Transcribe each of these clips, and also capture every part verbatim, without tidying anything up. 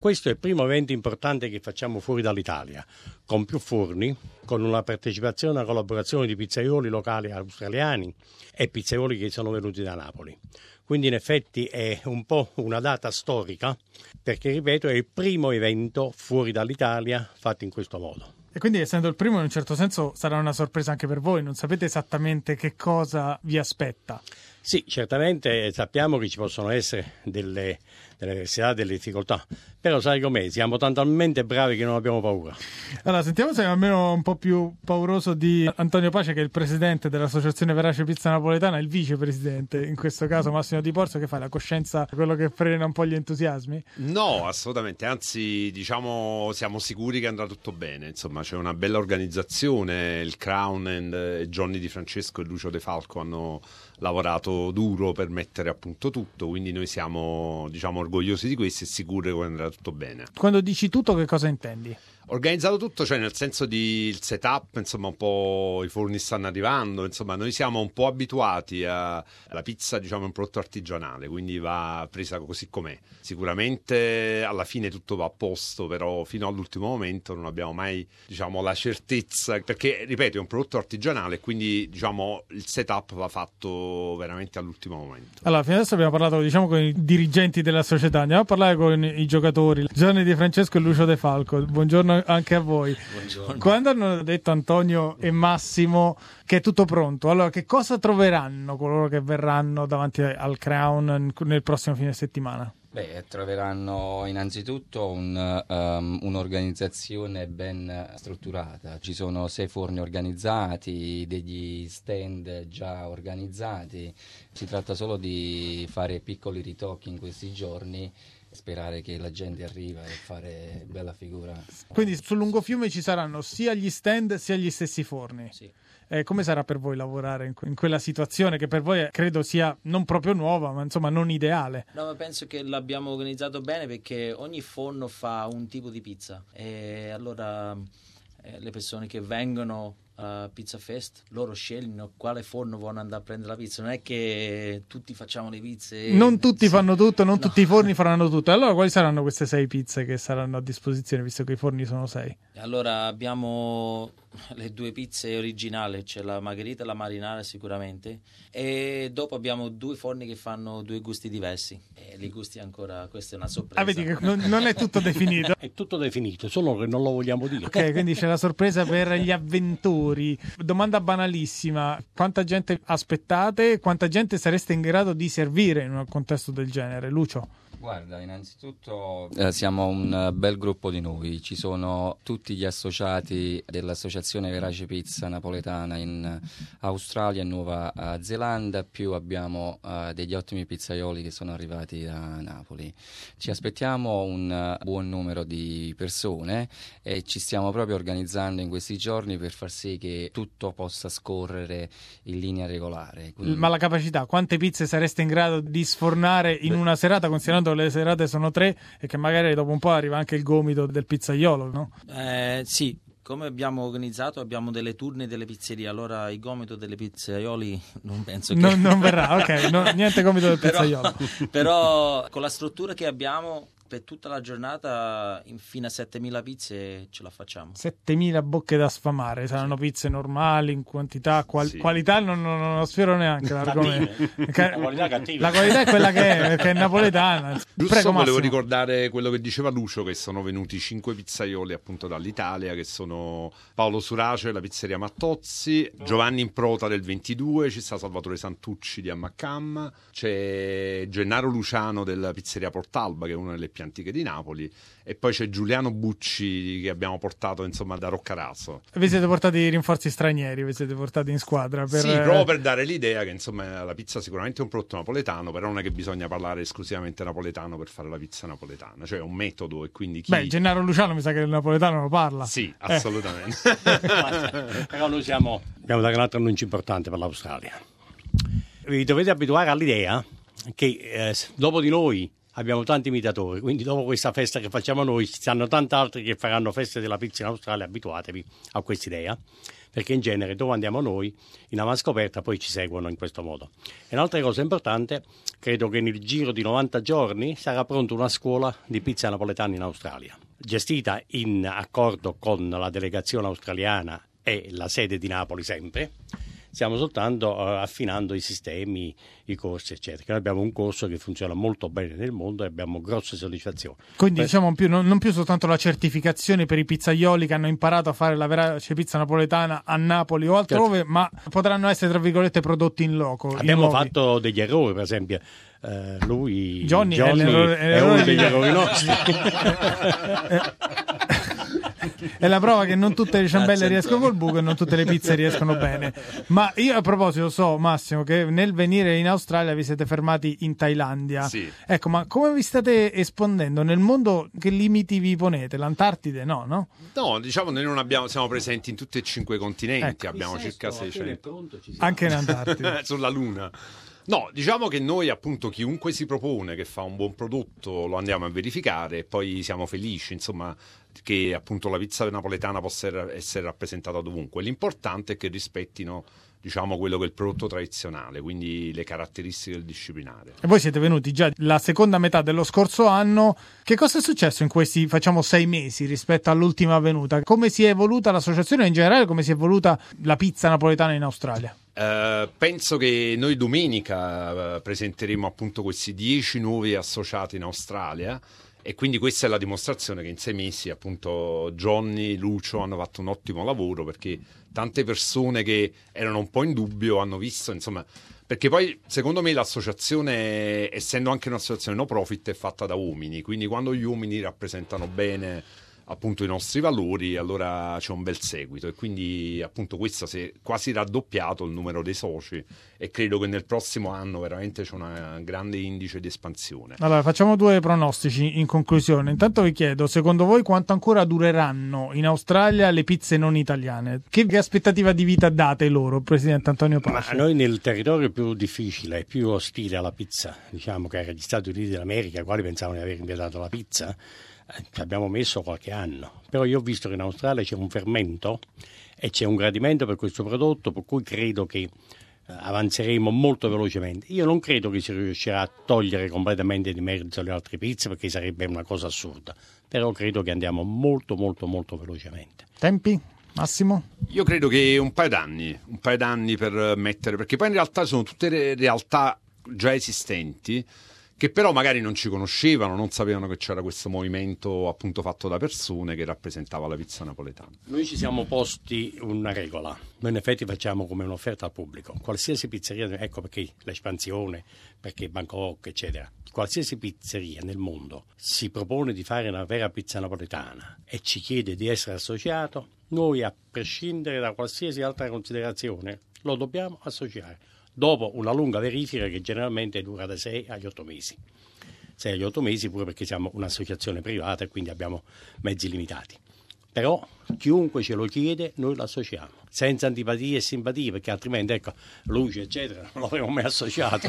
Questo è il primo evento importante che facciamo fuori dall'Italia, con più forni, con una partecipazione e una collaborazione di pizzaioli locali australiani e pizzaioli che sono venuti da Napoli. Quindi in effetti è un po' una data storica, perché ripeto è il primo evento fuori dall'Italia fatto in questo modo. E quindi essendo il primo in un certo senso sarà una sorpresa anche per voi, non sapete esattamente che cosa vi aspetta. Sì, certamente sappiamo che ci possono essere delle, delle avversità, delle difficoltà, però sai com'è, siamo talmente bravi che non abbiamo paura. Allora, sentiamo se è almeno un po' più pauroso di Antonio Pace, che è il presidente dell'Associazione Verace Pizza Napoletana, il vicepresidente, in questo caso Massimo Di Porzo, che fa la coscienza, quello che frena un po' gli entusiasmi? No, assolutamente, anzi diciamo siamo sicuri che andrà tutto bene, insomma c'è una bella organizzazione, il Crown e Johnny Di Francesco e Lucio De Falco hanno lavorato duro per mettere a punto tutto, quindi noi siamo diciamo orgogliosi di questo e sicuri che andrà tutto bene. Quando dici tutto, che cosa intendi? Organizzato tutto, cioè nel senso di il setup, insomma un po' i forni stanno arrivando, insomma noi siamo un po' abituati a, alla pizza, diciamo è un prodotto artigianale, quindi va presa così com'è. Sicuramente alla fine tutto va a posto, però fino all'ultimo momento non abbiamo mai diciamo la certezza, perché ripeto è un prodotto artigianale, quindi diciamo il setup va fatto veramente all'ultimo momento. Allora, fino adesso abbiamo parlato diciamo con i dirigenti della società, andiamo a parlare con i giocatori, Gianni Di Francesco e Lucio De Falco. Buongiorno anche a voi. Buongiorno. Quando hanno detto Antonio e Massimo che è tutto pronto, allora che cosa troveranno coloro che verranno davanti al Crown nel prossimo fine settimana? Beh, troveranno innanzitutto un, um, un'organizzazione ben strutturata. Ci sono sei forni organizzati, degli stand già organizzati. Si tratta solo di fare piccoli ritocchi in questi giorni, sperare che la gente arriva e fare bella figura. Quindi sul lungofiume ci saranno sia gli stand sia gli stessi forni. Sì. Eh, come sarà per voi lavorare in, in quella situazione che per voi credo sia non proprio nuova, ma insomma non ideale? No, ma penso che l'abbiamo organizzato bene, perché ogni forno fa un tipo di pizza e allora eh, le persone che vengono a Pizza Fest, loro scegliono quale forno vogliono andare a prendere la pizza. Non è che tutti facciamo le pizze, non tutti sì. fanno tutto, non No. tutti i forni faranno tutto. Allora quali saranno queste sei pizze che saranno a disposizione, visto che i forni sono sei? Allora abbiamo le due pizze originali, c'è la margherita e la marinara sicuramente, e dopo abbiamo due forni che fanno due gusti diversi e i gusti ancora, questa è una sorpresa. Ah, vedi che non, non è tutto definito. È tutto definito, solo che non lo vogliamo dire. Ok, quindi c'è la sorpresa per gli avventori. Domanda banalissima: quanta gente aspettate? Quanta gente sareste in grado di servire in un contesto del genere? Lucio? Guarda, innanzitutto eh, siamo un bel gruppo di noi, ci sono tutti gli associati dell'Associazione Verace Pizza Napoletana in Australia e Nuova Zelanda, più abbiamo uh, degli ottimi pizzaioli che sono arrivati da Napoli. Ci aspettiamo un uh, buon numero di persone e ci stiamo proprio organizzando in questi giorni per far sì che tutto possa scorrere in linea regolare. Quindi... Ma la capacità, quante pizze sareste in grado di sfornare in una serata, considerando le serate sono tre e che magari dopo un po' arriva anche il gomito del pizzaiolo, no? Eh, sì, come abbiamo organizzato abbiamo delle turne delle pizzerie, allora il gomito delle pizzaioli non penso che... Non, non verrà, ok, no, niente gomito del pizzaiolo. Però, però con la struttura che abbiamo per tutta la giornata in fino a settemila pizze ce la facciamo. settemila bocche da sfamare, saranno pizze normali in quantità, qual- sì. qualità non, non, non lo sfioro neanche l'argomento. La qualità cattiva. La qualità è quella che è, perché è napoletana. Giusto, Prego, volevo Massimo. ricordare quello che diceva Lucio, che sono venuti cinque pizzaioli appunto dall'Italia, che sono Paolo Surace, la pizzeria Mattozzi, Giovanni Improta del ventidue, ci sta Salvatore Santucci di Ammaccam, c'è Gennaro Luciano della pizzeria Portalba, che è una delle più antiche di Napoli, e poi c'è Giuliano Bucci che abbiamo portato insomma da Roccaraso. Vi siete portati rinforzi stranieri, vi siete portati in squadra per... Sì, proprio per dare l'idea che insomma la pizza sicuramente è un prodotto napoletano, però non è che bisogna parlare esclusivamente napoletano per fare la pizza napoletana, cioè è un metodo, e quindi chi... Beh, Gennaro Luciano mi sa che il napoletano lo parla. Sì, assolutamente. Eh. Però noi siamo, abbiamo dato un altro annuncio importante per l'Australia. Vi dovete abituare all'idea che eh, dopo di noi abbiamo tanti imitatori, quindi dopo questa festa che facciamo noi ci stanno tanti altri che faranno feste della pizza in Australia. Abituatevi a questa idea, perché in genere dove andiamo noi in avanscoperta poi ci seguono in questo modo. E un'altra cosa importante, credo che nel giro di novanta giorni sarà pronta una scuola di pizza napoletana in Australia, gestita in accordo con la delegazione australiana e la sede di Napoli sempre. Stiamo soltanto uh, affinando i sistemi, i corsi, eccetera. Noi abbiamo un corso che funziona molto bene nel mondo e abbiamo grosse soddisfazioni. Quindi per... diciamo più, non, non più soltanto la certificazione per i pizzaioli che hanno imparato a fare la verace pizza napoletana a Napoli o altrove, certo, ma potranno essere, tra virgolette, prodotti in loco. Abbiamo in fatto degli errori, per esempio. Uh, lui Johnny, Johnny è, l'errore, è uno degli errori nostri. È la prova che non tutte le ciambelle riescono col buco e non tutte le pizze riescono bene. Ma io a proposito so, Massimo, che nel venire in Australia vi siete fermati in Thailandia. Sì. Ecco, ma come vi state espandendo nel mondo? Che limiti vi ponete? L'Antartide no, no? No, diciamo noi non abbiamo, siamo presenti in tutti e cinque i continenti, ecco, abbiamo circa seicento. Anche in Antartide. Sulla Luna. No, diciamo che noi appunto chiunque si propone che fa un buon prodotto lo andiamo a verificare e poi siamo felici, insomma, che appunto la pizza napoletana possa essere rappresentata dovunque. L'importante è che rispettino, diciamo, quello che è il prodotto tradizionale, quindi le caratteristiche del disciplinare. E voi siete venuti già la seconda metà dello scorso anno. Che cosa è successo in questi, facciamo, sei mesi rispetto all'ultima venuta? Come si è evoluta l'associazione e in generale come si è evoluta la pizza napoletana in Australia? Uh, penso che noi domenica uh, presenteremo appunto questi dieci nuovi associati in Australia e quindi questa è la dimostrazione che in sei mesi appunto Johnny, Lucio hanno fatto un ottimo lavoro, perché tante persone che erano un po' in dubbio hanno visto, insomma, perché poi secondo me l'associazione, essendo anche un'associazione no profit, è fatta da uomini, quindi quando gli uomini rappresentano bene appunto i nostri valori, allora c'è un bel seguito e quindi appunto questo si è quasi raddoppiato il numero dei soci e credo che nel prossimo anno veramente c'è un grande indice di espansione. Allora facciamo due pronostici in conclusione. Intanto vi chiedo, secondo voi quanto ancora dureranno in Australia le pizze non italiane? Che, che aspettativa di vita date loro, Presidente Antonio Pace? Ma noi nel territorio più difficile e più ostile alla pizza, diciamo che era gli Stati Uniti d'America, i quali pensavano di aver inventato la pizza, ci abbiamo messo qualche anno, però io ho visto che in Australia c'è un fermento e c'è un gradimento per questo prodotto, per cui credo che avanzeremo molto velocemente. Io non credo che si riuscirà a togliere completamente di mezzo le altre pizze, perché sarebbe una cosa assurda, però credo che andiamo molto molto molto velocemente. Tempi? Massimo? Io credo che un paio d'anni, un paio d'anni per mettere, perché poi in realtà sono tutte re- realtà già esistenti che però magari non ci conoscevano, non sapevano che c'era questo movimento appunto fatto da persone che rappresentava la pizza napoletana. Noi ci siamo posti una regola, noi in effetti facciamo come un'offerta al pubblico, qualsiasi pizzeria, ecco perché l'espansione, perché Bangkok eccetera, qualsiasi pizzeria nel mondo si propone di fare una vera pizza napoletana e ci chiede di essere associato, noi a prescindere da qualsiasi altra considerazione lo dobbiamo associare. Dopo una lunga verifica che generalmente dura da sei agli otto mesi. sei agli otto mesi pure perché siamo un'associazione privata e quindi abbiamo mezzi limitati. Però chiunque ce lo chiede noi lo associamo, senza antipatie e simpatie, perché altrimenti, ecco, luce eccetera, non l'avremmo mai associato.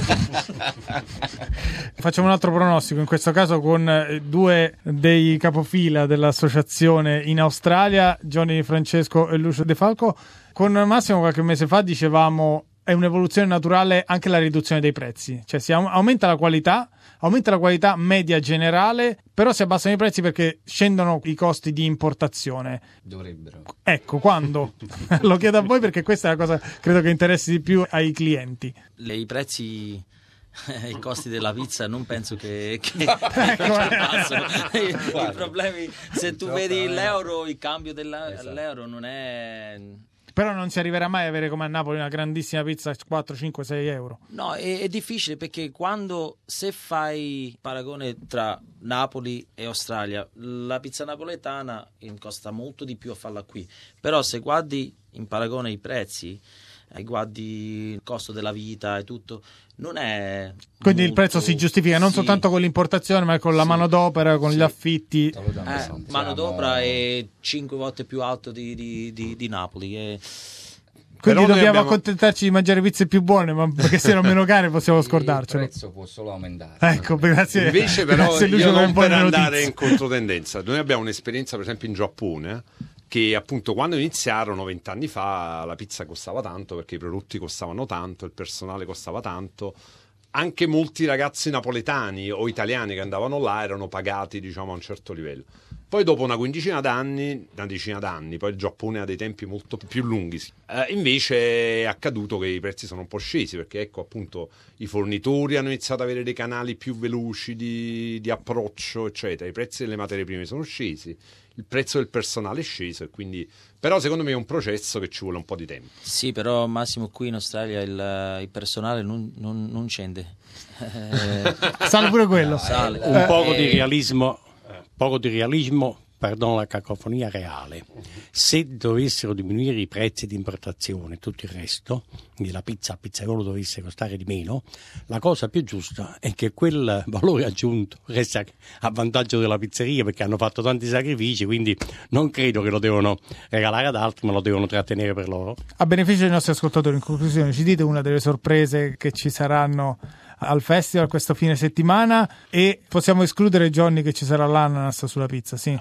Facciamo un altro pronostico, in questo caso con due dei capofila dell'associazione in Australia, Johnny Francesco e Lucio De Falco. Con Massimo qualche mese fa dicevamo è un'evoluzione naturale anche la riduzione dei prezzi, cioè si aumenta la qualità, aumenta la qualità media generale, però si abbassano i prezzi perché scendono i costi di importazione. Dovrebbero. Ecco, quando? Lo chiedo a voi perché questa è la cosa credo che interessi di più ai clienti. Le, I prezzi... i costi della pizza non penso che, che ecco, I, i problemi, se tu vedi l'euro, il cambio della, esatto. l'euro non è... Però non si arriverà mai a avere come a Napoli una grandissima pizza a quattro, cinque, sei euro. No, è, è difficile perché quando, se fai paragone tra Napoli e Australia, la pizza napoletana costa molto di più a farla qui. Però se guardi in paragone i prezzi, e guardi il costo della vita e tutto, non è quindi molto... il prezzo si giustifica non sì. soltanto con l'importazione ma con la sì. manodopera, con sì. gli affitti. eh, manodopera è cinque volte più alto di, di, di, di Napoli e... Quindi dobbiamo abbiamo... accontentarci di mangiare pizze più buone, ma perché siano meno care possiamo scordarcelo. Il prezzo può solo aumentare. Ecco, grazie. Invece però grazie Lucio, io non per andare notizie. in controtendenza, noi abbiamo un'esperienza per esempio in Giappone, che appunto quando iniziarono vent'anni fa la pizza costava tanto perché i prodotti costavano tanto, il personale costava tanto. Anche molti ragazzi napoletani o italiani che andavano là erano pagati, diciamo, a un certo livello. Poi dopo una quindicina d'anni, una decina d'anni, poi il Giappone ha dei tempi molto più lunghi, eh, invece è accaduto che i prezzi sono un po' scesi, perché ecco appunto i fornitori hanno iniziato ad avere dei canali più veloci di, di approccio, eccetera. I prezzi delle materie prime sono scesi, il prezzo del personale è sceso, e quindi... Però secondo me è un processo che ci vuole un po' di tempo. Sì, però Massimo, qui in Australia il, il personale non, non, non scende. Sale pure quello. Sale. Un Eh, poco eh, di realismo, poco di realismo, perdono la cacofonia reale. Se dovessero diminuire i prezzi di importazione e tutto il resto, quindi la pizza a pizzaiolo dovesse costare di meno, la cosa più giusta è che quel valore aggiunto resta a vantaggio della pizzeria, perché hanno fatto tanti sacrifici, quindi non credo che lo devono regalare ad altri, ma lo devono trattenere per loro. A beneficio dei nostri ascoltatori, in conclusione, ci dite una delle sorprese che ci saranno al festival questo fine settimana, e possiamo escludere, Johnny, che ci sarà l'ananas sulla pizza, sì?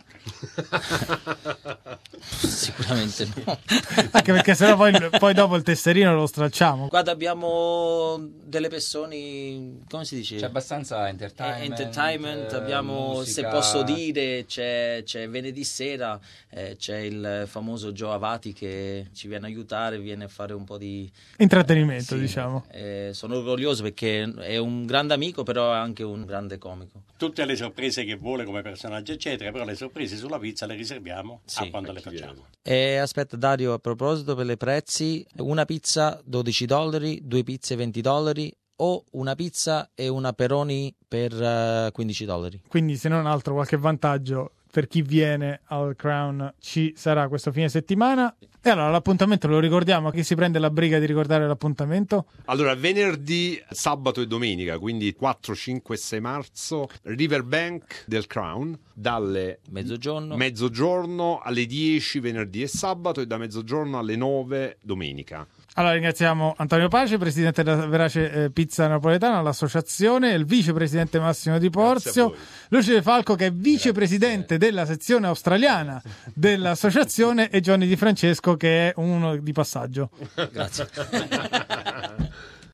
Sicuramente no. Anche perché sennò poi, poi dopo il tesserino lo stracciamo. Guarda, abbiamo delle persone, come si dice? C'è abbastanza Eh, entertainment, entertainment, eh, abbiamo, musica. se posso dire, c'è, c'è venerdì sera, eh, c'è il famoso Joe Avati che ci viene a aiutare, viene a fare un po' di Intrattenimento, sì, diciamo. eh, sono orgoglioso perché è un grande amico, però è anche un grande comico. Tutte le sorprese che vuole come personaggio, eccetera, però le sorprese sulla pizza le riserviamo Sì, a quando le facciamo. E aspetta Dario, a proposito per i prezzi, una pizza dodici dollari, due pizze venti dollari, o una pizza e una Peroni per uh, quindici dollari. Quindi, se non altro, qualche vantaggio per chi viene al Crown ci sarà questo fine settimana. E allora l'appuntamento lo ricordiamo, chi si prende la briga di ricordare l'appuntamento? Allora, venerdì, sabato e domenica, quindi quattro, cinque e sei marzo, Riverbank del Crown, dalle Mezzogiorno. mezzogiorno alle dieci venerdì e sabato, e da mezzogiorno alle nove domenica. Allora ringraziamo Antonio Pace, presidente della Verace eh, Pizza Napoletana, l'associazione, il vicepresidente Massimo Di Porzio, Lucio De Falco, che è vicepresidente della sezione australiana dell'associazione, e Johnny Di Francesco, che è uno di passaggio. Grazie.